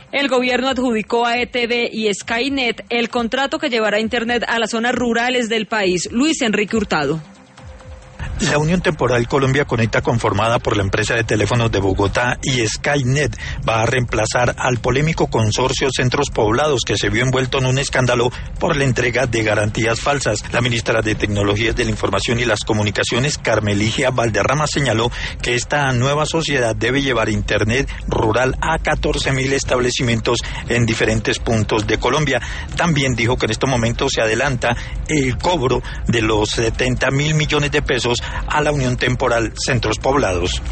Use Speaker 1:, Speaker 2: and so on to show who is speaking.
Speaker 1: El gobierno adjudicó a ETV y Skynet el contrato que llevará Internet a las zonas rurales del país. Luis Enrique Hurtado.
Speaker 2: La Unión Temporal Colombia Conecta, conformada por la empresa de teléfonos de Bogotá y Skynet, va a reemplazar al polémico consorcio Centros Poblados, que se vio envuelto en un escándalo por la entrega de garantías falsas. La ministra de Tecnologías de la Información y las Comunicaciones, Carmeligia Valderrama, señaló que esta nueva sociedad debe llevar Internet rural a 14.000 establecimientos en diferentes puntos de Colombia. También dijo que en este momento se adelanta el cobro de los 70.000 millones de pesos a la Unión Temporal Centros Poblados.